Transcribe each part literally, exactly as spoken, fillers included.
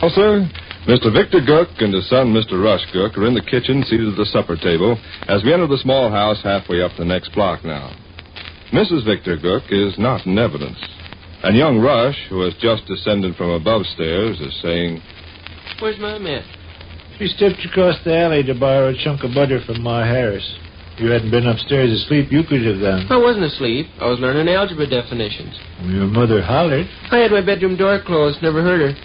Well, sir, Mister Victor Gook and his son, Mister Rush Gook, are in the kitchen seated at the supper table as we enter the small house halfway up the next block now. Missus Victor Gook is not in evidence. And young Rush, who has just descended from above stairs, is saying, "Where's Mom at?" She stepped across the alley to borrow a chunk of butter from Ma Harris. If you hadn't been upstairs asleep, you could have gone. I wasn't asleep. I was learning algebra definitions. Your mother hollered. I had my bedroom door closed. Never heard her.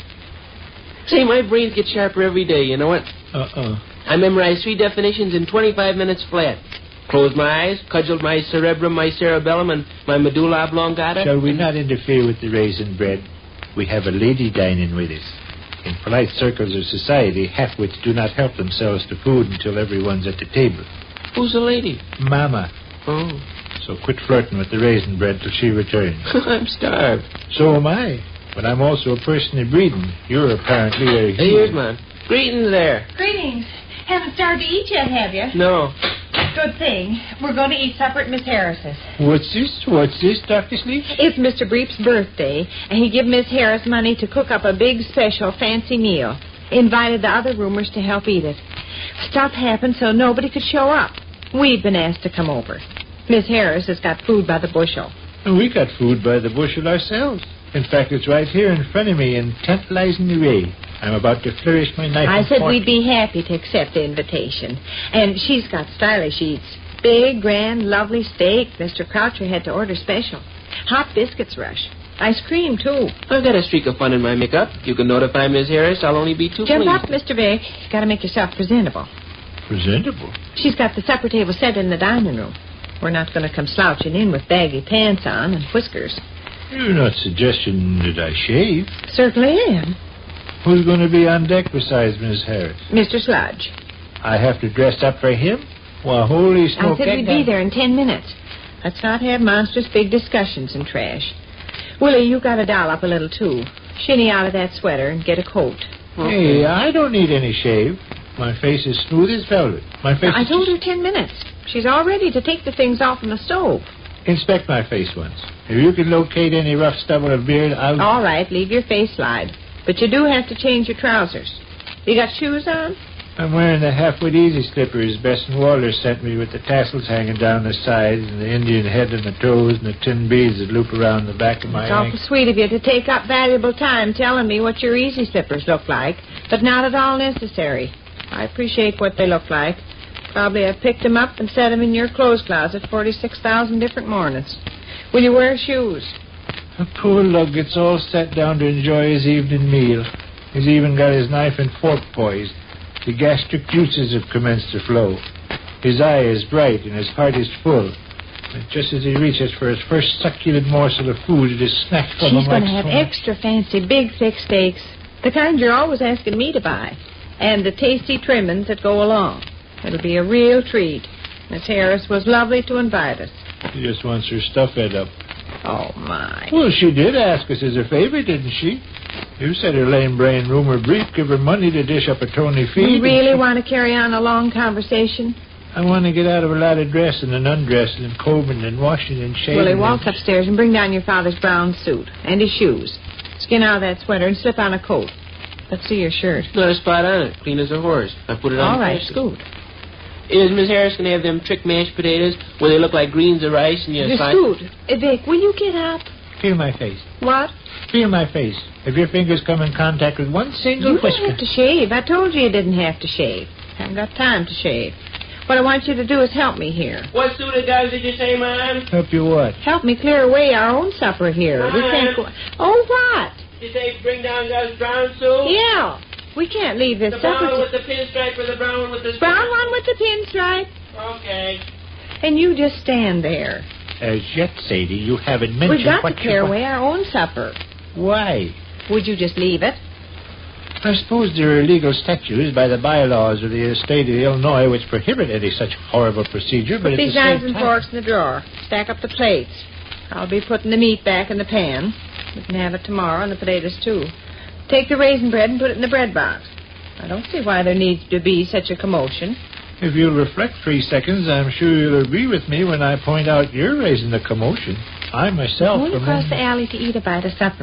Say, my brains get sharper every day, you know what? Uh-uh. I memorized three definitions in twenty-five minutes flat. Closed my eyes, cudgeled my cerebrum, my cerebellum, and my medulla oblongata. Shall we not interfere with the raisin bread? We have a lady dining with us. In polite circles of society, half-wits do not help themselves to food until everyone's at the table. Who's the lady? Mama. Oh. So quit flirting with the raisin bread till she returns. I'm starved. So am I. But I'm also a person of breeding. You're apparently a... Hey, here's Mom. Greetings there. Greetings. Haven't started to eat yet, have you? No. Good thing. We're going to eat supper at Miss Harris's. What's this? What's this, Doctor Sleep? It's Mister Breep's birthday, and he gave Miss Harris money to cook up a big, special, fancy meal. Invited the other roomers to help eat it. Stuff happened so nobody could show up. We've been asked to come over. Miss Harris has got food by the bushel. And we got food by the bushel ourselves. In fact, it's right here in front of me in tantalizing array. I'm about to flourish my knife. I and said fork. we'd be happy to accept the invitation. And she's got stylish eats. Big, grand, lovely steak. Mister Croucher had to order special. Hot biscuits, Rush. Ice cream, too. I've got a streak of fun in my makeup. You can notify Miss Harris. I'll only be too Jump pleased. up, Mister Vic. You've got to make yourself presentable. Presentable? She's got the supper table set in the dining room. We're not going to come slouching in with baggy pants on and whiskers. You're not suggesting that I shave. Certainly am. Who's going to be on deck besides Miss Harris? Mister Sludge. I have to dress up for him? Well, holy smoke. I said we'd be there in ten minutes. Let's not have monstrous big discussions and trash. Willie, you got to doll up a little, too. Shinny out of that sweater and get a coat. Hey, I don't need any shave. My face is smooth as velvet. My face I is told just... her ten minutes. She's all ready to take the things off from the stove. Inspect my face once. If you can locate any rough stubble of beard, I'll... All right, leave your face slide. But you do have to change your trousers. You got shoes on? I'm wearing the half-wit easy slippers Bess and Walter sent me with the tassels hanging down the sides and the Indian head on the toes and the tin beads that loop around the back of my It's awful ankle. sweet of you to take up valuable time telling me what your easy slippers look like, but not at all necessary. I appreciate what they look like. Probably I picked them up and set them in your clothes closet forty-six thousand different mornings. Will you wear shoes? The poor lug gets all sat down to enjoy his evening meal. He's even got his knife and fork poised. The gastric juices have commenced to flow. His eye is bright and his heart is full. And just as he reaches for his first succulent morsel of food, it is snatched from him She's like going to have stone. extra fancy, big, thick steaks. The kind you're always asking me to buy. And the tasty trimmings that go along. It'll be a real treat. Miss Harris was lovely to invite us. She just wants her stuff ed up. Oh, my. Well, she did ask us as a favor, didn't she? You said her lame-brain rumor brief give her money to dish up a Tony feed. You really she... want to carry on a long conversation? I want to get out of a lot of dressing and undressing and combing and washing and shaving. Willie, walk and... upstairs and bring down your father's brown suit and his shoes. Skin out of that sweater and slip on a coat. Let's see your shirt. Not a spot on it. Clean as a horse. I put it on. All right, first. scoot. Is Miss Harris going to have them trick mashed potatoes where they look like greens of rice and you Just slide- scoot. Uh, Vic, will you get up? Feel my face. What? Feel my face. If your fingers come in contact with one single You whisker... don't have to shave. I told you you didn't have to shave. Haven't got time to shave. What I want you to do is help me here. What suit of does did you say, Mom? Help you what? Help me clear away our own supper here. We can't go... Oh, what? You say bring down Gus brown suit? Yeah. We can't leave this The supper... brown to- with the pinstripe or the brown one with the... Brown one with the pinstripe. Okay. And you just stand there. As yet, Sadie, you haven't mentioned We've got what to clear you... away our own supper. Why? Would you just leave it? I suppose there are legal statutes by the bylaws of the state of Illinois which prohibit any such horrible procedure, but Put at these the knives same and time... forks in the drawer. Stack up the plates. I'll be putting the meat back in the pan. We can have it tomorrow, and the potatoes, too. Take the raisin bread and put it in the bread box. I don't see why there needs to be such a commotion. If you'll reflect three seconds, I'm sure you'll agree with me when I point out you're raising the commotion. I myself... Going from across in- the alley to eat a bite of supper.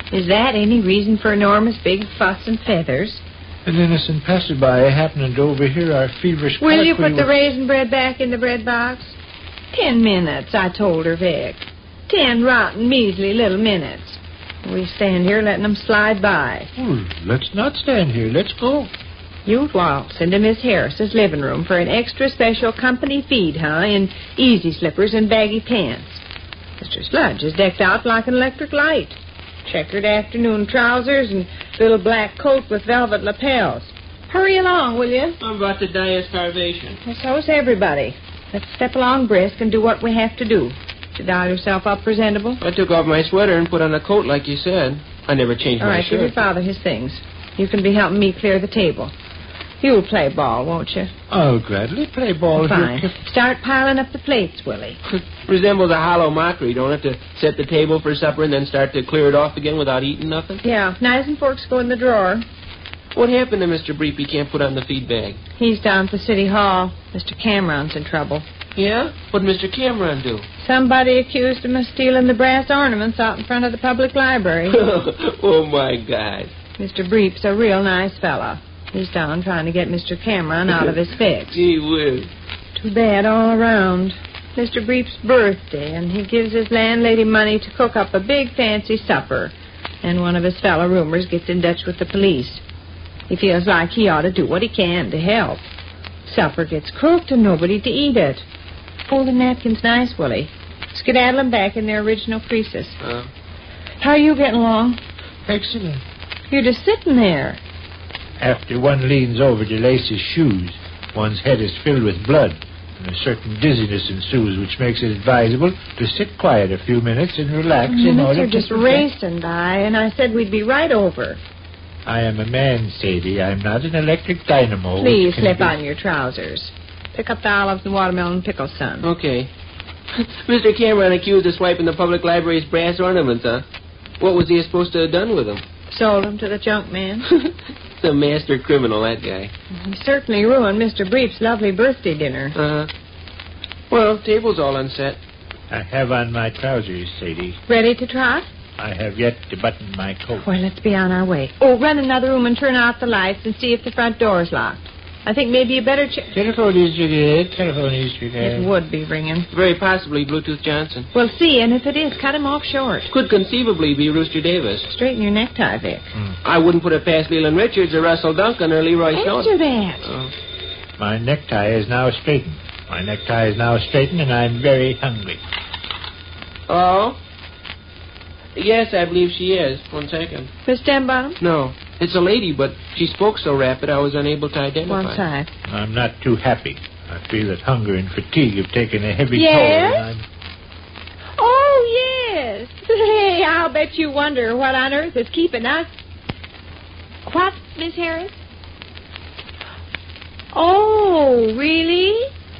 Is that any reason for enormous big fuss and feathers? An innocent passerby happening to overhear our feverish Will you colloquy put the with- raisin bread back in the bread box? Ten minutes, I told her, Vic. Ten rotten, measly little minutes. We stand here letting them slide by. Oh, let's not stand here. Let's go. You'd waltz into Miss Harris's living room for an extra special company feed, huh, in easy slippers and baggy pants. Mister Sludge is decked out like an electric light. Checkered afternoon trousers and little black coat with velvet lapels. Hurry along, will you? I'm about to die of starvation. Well, so's everybody. Let's step along brisk and do what we have to do. To dial yourself up presentable. I took off my sweater and put on a coat like you said. I never changed All my right, shirt. give your father his things. You can be helping me clear the table. You'll play ball, won't you? I'll gladly play ball. Fine. Here. Start piling up the plates, Willie. Resembles a hollow mockery, don't it, to set the table for supper and then start to clear it off again without eating nothing? Yeah, knives and forks go in the drawer. What happened to Mister Breep he can't put on the feed bag? He's down at the city hall. Mister Cameron's in trouble. Yeah? What'd Mister Cameron do? Somebody accused him of stealing the brass ornaments out in front of the public library. Oh, my God. Mister Breep's a real nice fella. He's down trying to get Mister Cameron out of his fix. Gee whiz. Too bad all around. Mister Breep's birthday, and he gives his landlady money to cook up a big fancy supper. And one of his fellow roomers gets in touch with the police. He feels like he ought to do what he can to help. Supper gets cooked and nobody to eat it. Fold the napkins nice, Willie. Skedaddle them back in their original creases. Uh, How are you getting along? Excellent. You're just sitting there. After one leans over to lace his shoes, one's head is filled with blood, and a certain dizziness ensues, which makes it advisable to sit quiet a few minutes and relax in Minutes order are to... just racing by, and I said we'd be right over. I am a man, Sadie. I'm not an electric dynamo. Please which can slip be- on your trousers. Pick up the olives and watermelon pickles, son. okay. Mister Cameron accused of swiping the public library's brass ornaments, huh? What was he supposed to have done with them? Sold them to the junk man. The master criminal, that guy. He certainly ruined Mister Breep's lovely birthday dinner. Uh-huh. Well, table's all unset. I have on my trousers, Sadie. Ready to trot? I have yet to button my coat. Well, let's be on our way. Oh, run another room and turn out the lights and see if the front door's locked. I think maybe you better check. Telephone is good. Telephone is good. It would be ringing. Very possibly Bluetooth Johnson. Well, see, and if it is, cut him off short. Could conceivably be Rooster Davis. Straighten your necktie, Vic. I wouldn't put it past Leland Richards or Russell Duncan or Leroy Snowden. Answer that. Oh. My necktie is now straightened. My necktie is now straightened, and I'm very hungry. Oh? Yes, I believe she is. One second. Miss Denbottom? No, it's a lady, but she spoke so rapid I was unable to identify. One side. I'm not too happy. I feel that hunger and fatigue have taken a heavy Yes? toll. And I'm... Oh, yes. Hey, I'll bet you wonder what on earth is keeping us. What, Miss Harris? Oh, really?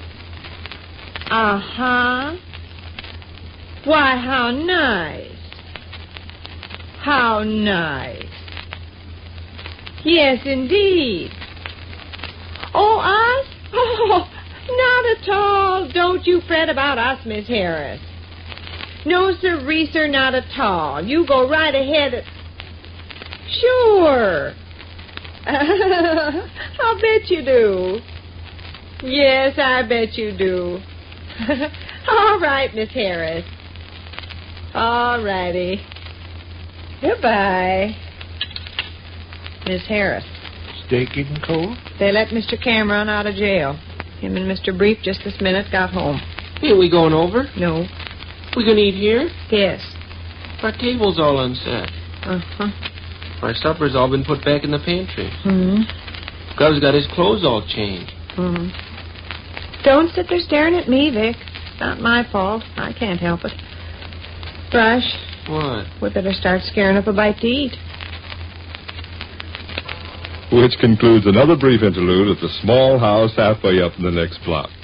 Uh-huh. Why, how nice. How nice. Yes, indeed. Oh, us? Oh, not at all. Don't you fret about us, Miss Harris. No, sirree, sir, not at all. You go right ahead. Sure. I'll bet you do. Yes, I bet you do. All right, Miss Harris. All righty. Goodbye. Miss Harris. Steak getting cold? They let Mister Cameron out of jail. Him and Mister Breep just this minute got home. Hey, we going over? No. We gonna eat here? Yes. Our table's all unset. Uh-huh. Our supper's all been put back in the pantry. Hmm. Gov's got his clothes all changed. Hmm. Don't sit there staring at me, Vic. It's not my fault. I can't help it. Brush, What? we better start scaring up a bite to eat. Which concludes another brief interlude at the small house halfway up in the next block.